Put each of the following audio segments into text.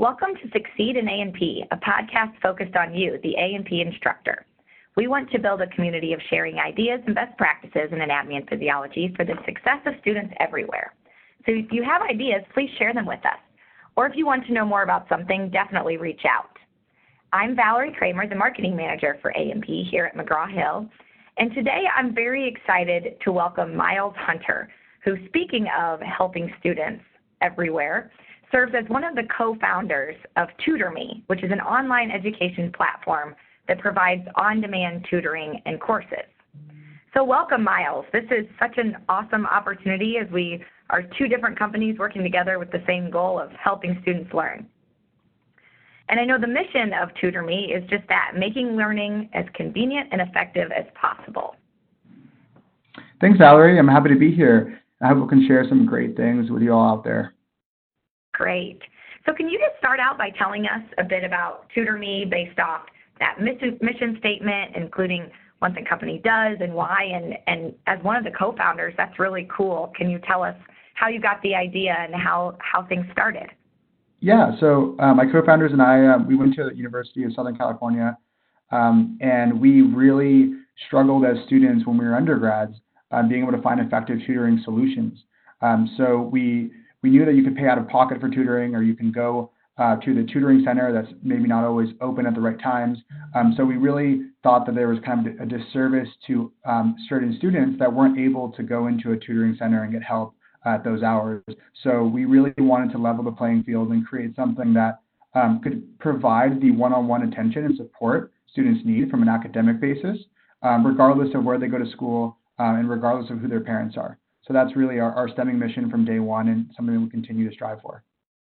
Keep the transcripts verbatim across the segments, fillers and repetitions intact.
Welcome to Succeed in A and P, a podcast focused on you, the A and P instructor. We want to build a community of sharing ideas and best practices in anatomy and physiology for the success of students everywhere. So if you have ideas, please share them with us. Or if you want to know more about something, definitely reach out. I'm Valerie Kramer, the marketing manager for A and P here at McGraw-Hill. And today I'm very excited to welcome Miles Hunter, who, speaking of helping students everywhere, serves as one of the co-founders of TutorMe, which is an online education platform that provides on-demand tutoring and courses. So welcome, Miles. This is such an awesome opportunity as we are two different companies working together with the same goal of helping students learn. And I know the mission of TutorMe is just that, making learning as convenient and effective as possible. Thanks, Valerie. I'm happy to be here. I hope we can share some great things with you all out there. Great. So can you just start out by telling us a bit about TutorMe based off that mission, mission statement, including what the company does and why, and, and as one of the co-founders, that's really cool. Can you tell us how you got the idea and how, how things started? Yeah, so uh, my co-founders and I, uh, we went to the University of Southern California, um, and we really struggled as students when we were undergrads, uh, being able to find effective tutoring solutions. Um, so we We knew that you could pay out of pocket for tutoring, or you can go uh, to the tutoring center that's maybe not always open at the right times. Um, so we really thought that there was kind of a disservice to um, certain students that weren't able to go into a tutoring center and get help at those hours. So we really wanted to level the playing field and create something that um, could provide the one-on-one attention and support students need from an academic basis, um, regardless of where they go to school uh, and regardless of who their parents are. So that's really our, our stemming mission from day one and something that we continue to strive for.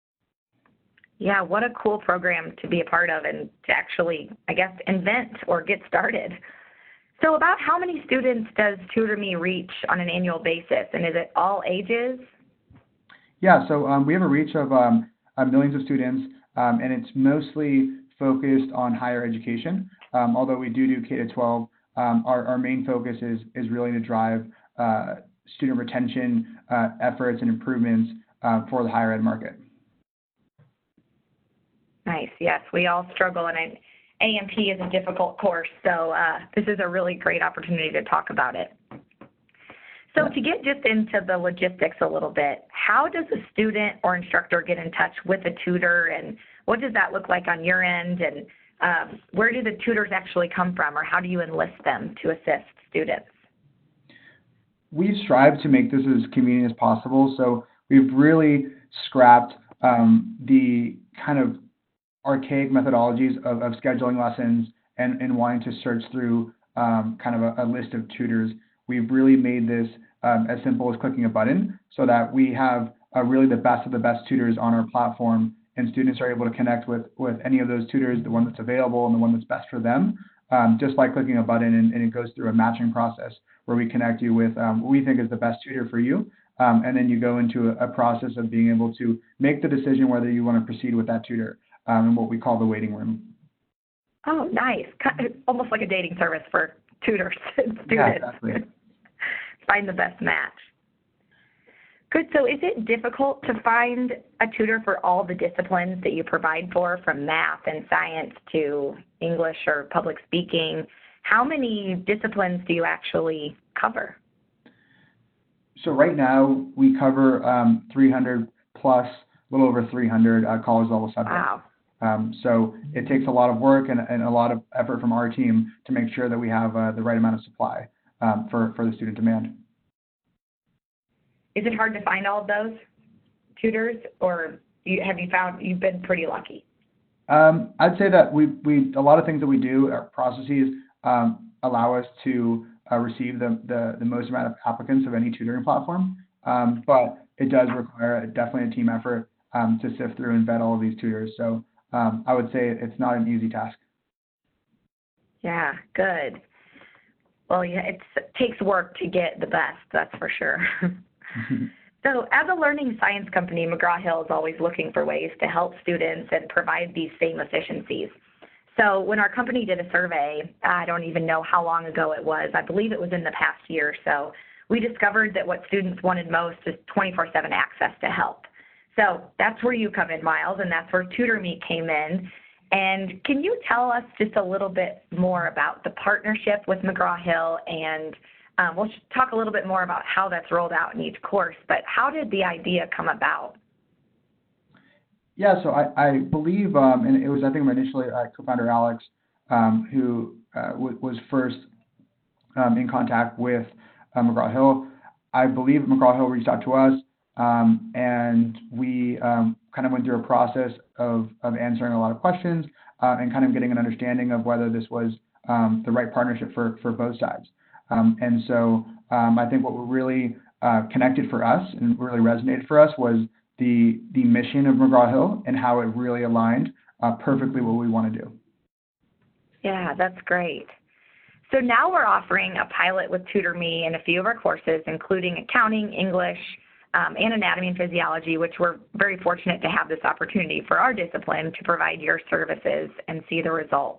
Yeah, what a cool program to be a part of and to actually, I guess, invent or get started. So about how many students does TutorMe reach on an annual basis, and is it all ages? Yeah, so um, we have a reach of um, uh, millions of students, um, and it's mostly focused on higher education. Um, although we do do K to twelve, um, our, our main focus is, is really to drive uh, student retention uh, efforts and improvements uh, for the higher ed market. Nice. Yes, we all struggle, and I, A and P is a difficult course, so uh, this is a really great opportunity to talk about it. So yeah. To get just into the logistics a little bit, how does a student or instructor get in touch with a tutor, and what does that look like on your end, and um, where do the tutors actually come from, or how do you enlist them to assist students? We've strived to make this as convenient as possible, so we've really scrapped um, the kind of archaic methodologies of, of scheduling lessons and, and wanting to search through um, kind of a, a list of tutors. We've really made this um, as simple as clicking a button so that we have uh, really the best of the best tutors on our platform, and students are able to connect with, with any of those tutors, the one that's available and the one that's best for them, um, just by clicking a button, and, and it goes through a matching process where we connect you with um, what we think is the best tutor for you. Um, and then you go into a, a process of being able to make the decision whether you want to proceed with that tutor um, in what we call the waiting room. Oh, nice. Almost like a dating service for tutors and students. Yeah, exactly. Find the best match. Good. So is it difficult to find a tutor for all the disciplines that you provide for, from math and science to English or public speaking? How many disciplines do you actually cover? So right now we cover um, three hundred plus, a little over three hundred uh, college level subjects. Wow. Um, so it takes a lot of work and, and a lot of effort from our team to make sure that we have uh, the right amount of supply um, for, for the student demand. Is it hard to find all of those tutors, or you, have you found you've been pretty lucky? Um, I'd say that we, we a lot of things that we do, our processes, Um, allow us to uh, receive the, the, the most amount of applicants of any tutoring platform. Um, but it does require a, definitely a team effort um, to sift through and vet all of these tutors. So um, I would say it's not an easy task. Yeah, good. Well, yeah, it's, it takes work to get the best, that's for sure. So as a learning science company, McGraw-Hill is always looking for ways to help students and provide these same efficiencies. So when our company did a survey, I don't even know how long ago it was, I believe it was in the past year or so, we discovered that what students wanted most is twenty-four seven access to help. So that's where you come in, Miles, and that's where TutorMe came in. And can you tell us just a little bit more about the partnership with McGraw-Hill, and um, we'll talk a little bit more about how that's rolled out in each course, but how did the idea come about? Yeah, so I, I believe, um, and it was, I think, initially uh, co-founder Alex, um, who uh, w- was first um, in contact with uh, McGraw-Hill. I believe McGraw-Hill reached out to us, um, and we um, kind of went through a process of, of answering a lot of questions uh, and kind of getting an understanding of whether this was um, the right partnership for, for both sides. Um, and so um, I think what really uh, connected for us and really resonated for us was the the mission of McGraw-Hill and how it really aligned uh, perfectly what we want to do. Yeah, that's great. So now we're offering a pilot with TutorMe in a few of our courses, including accounting, English, um, and anatomy and physiology, which we're very fortunate to have this opportunity for our discipline to provide your services and see the results.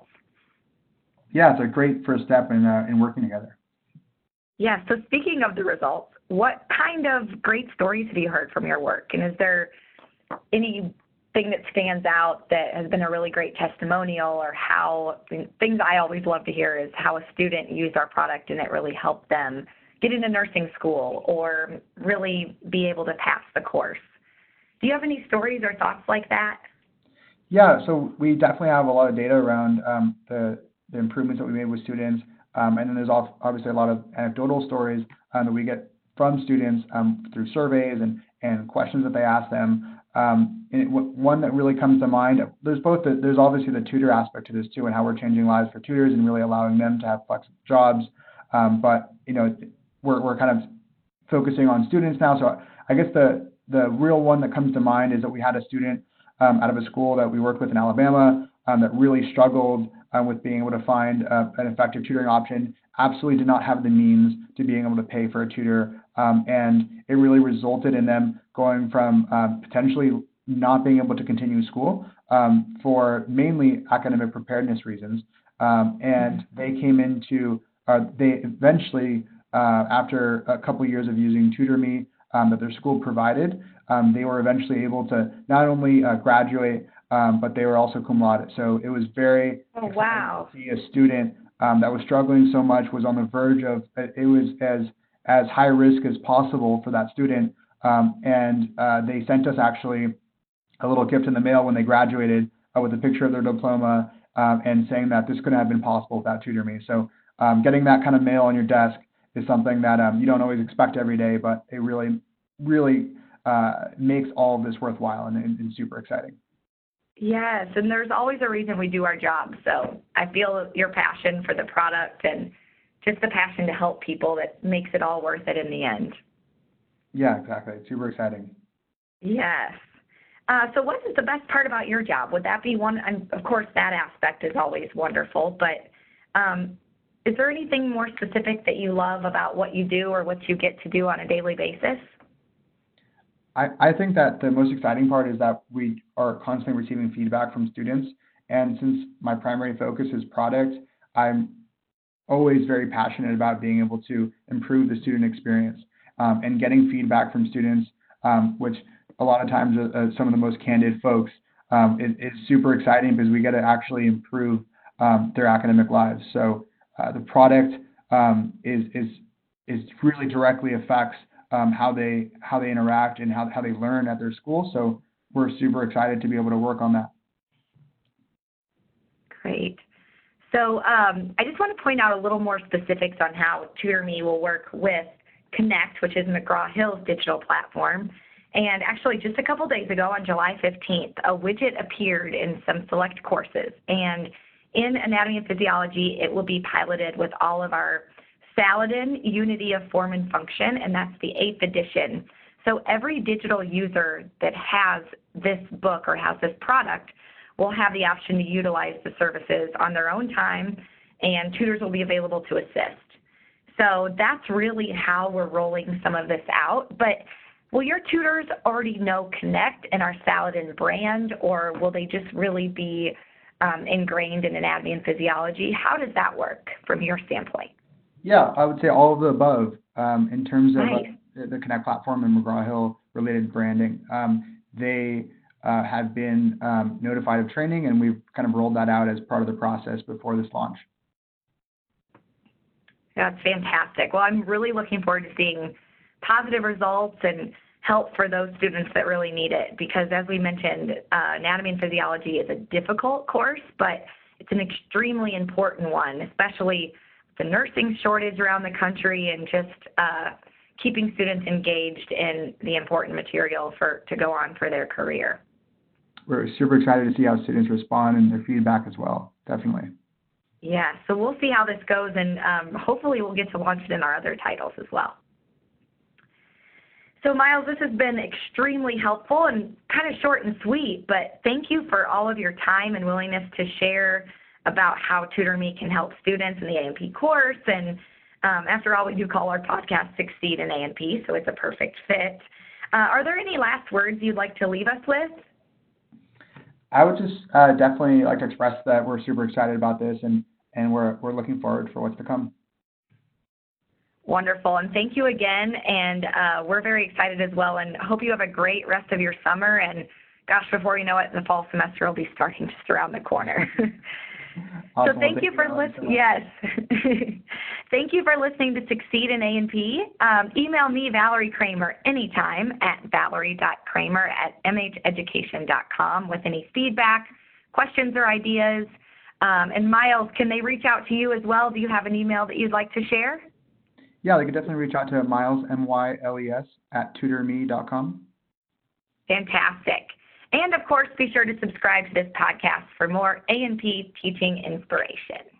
Yeah, it's a great first step in uh, in working together. Yeah, so speaking of the results, what kind of great stories have you heard from your work? And is there anything that stands out that has been a really great testimonial, or how, things I always love to hear is how a student used our product and it really helped them get into nursing school or really be able to pass the course. Do you have any stories or thoughts like that? Yeah, so we definitely have a lot of data around um, the, the improvements that we made with students. Um, and then there's also obviously a lot of anecdotal stories um, that we get from students um, through surveys and, and questions that they ask them. Um, and it, one that really comes to mind, there's both the, there's obviously the tutor aspect to this too, and how we're changing lives for tutors and really allowing them to have flexible jobs. Um, but you know, we're we're kind of focusing on students now. So I guess the the real one that comes to mind is that we had a student um, out of a school that we worked with in Alabama um, that really struggled um, with being able to find uh, an effective tutoring option. Absolutely did not have the means to being able to pay for a tutor, um, and it really resulted in them going from uh, potentially not being able to continue school um, for mainly academic preparedness reasons. Um, and they came into, uh, they eventually, uh, after a couple years of using TutorMe um, that their school provided, um, they were eventually able to not only uh, graduate, um, but they were also cum laude. So it was very oh, wow. exciting to see a student um, that was struggling so much, was on the verge of, it was as as high risk as possible for that student. Um, and uh, they sent us actually a little gift in the mail when they graduated uh, with a picture of their diploma um, and saying that this couldn't have been possible without TutorMe. So um, getting that kind of mail on your desk is something that um, you don't always expect every day, but it really, really uh, makes all of this worthwhile and, and, and super exciting. Yes, and there's always a reason we do our job. So I feel your passion for the product and just the passion to help people that makes it all worth it in the end. Yeah, exactly. It's super exciting. Yes. Uh, so what is the best part about your job? Would that be one? And of course, that aspect is always wonderful, but um, is there anything more specific that you love about what you do or what you get to do on a daily basis? I, I think that the most exciting part is that we are constantly receiving feedback from students. And since my primary focus is product, I'm always very passionate about being able to improve the student experience um, and getting feedback from students, um, which a lot of times uh, uh, some of the most candid folks, um, it, it's super exciting because we get to actually improve um, their academic lives. So uh, the product um, is is is really directly affects um, how they how they interact and how how they learn at their school. So we're super excited to be able to work on that. Great. So um, I just want to point out a little more specifics on how TutorMe will work with Connect, which is McGraw-Hill's digital platform. And actually, just a couple days ago, on July fifteenth, a widget appeared in some select courses. And in anatomy and physiology, it will be piloted with all of our Saladin Unity of Form and Function, and that's the eighth edition. So every digital user that has this book or has this product will have the option to utilize the services on their own time, and tutors will be available to assist. So that's really how we're rolling some of this out. But will your tutors already know Connect and our Saladin brand, or will they just really be um, ingrained in anatomy and physiology? How does that work from your standpoint? Yeah, I would say all of the above um, in terms of nice. uh, the Connect platform and McGraw-Hill related branding. Um, they uh, have been um, notified of training, and we've kind of rolled that out as part of the process before this launch. That's fantastic. Well, I'm really looking forward to seeing positive results and help for those students that really need it, because as we mentioned, uh, anatomy and physiology is a difficult course, but it's an extremely important one, especially the nursing shortage around the country and just uh, keeping students engaged in the important material for to go on for their career. We're super excited to see how students respond and their feedback as well, definitely. Yeah, so we'll see how this goes, and um, hopefully we'll get to launch it in our other titles as well. So Miles, this has been extremely helpful and kind of short and sweet, but thank you for all of your time and willingness to share about how TutorMe can help students in the A and P course. And um, after all, we do call our podcast Succeed in A and P, so it's a perfect fit. Uh, are there any last words you'd like to leave us with? I would just uh, definitely like to express that we're super excited about this, and, and we're, we're looking forward for what's to come. Wonderful, and thank you again, and uh, we're very excited as well, and hope you have a great rest of your summer, and gosh, before you know it, the fall semester will be starting just around the corner. Awesome. So thank, thank you for listening. Yes. Thank you for listening to Succeed in A and P. Um, email me, Valerie Kramer, anytime at valerie dot kramer at m h education dot com with any feedback, questions, or ideas. Um, and Miles, can they reach out to you as well? Do you have an email that you'd like to share? Yeah, they could definitely reach out to Miles, M Y L E S, at tutor me dot com. Fantastic. And, of course, be sure to subscribe to this podcast for more A and P teaching inspiration.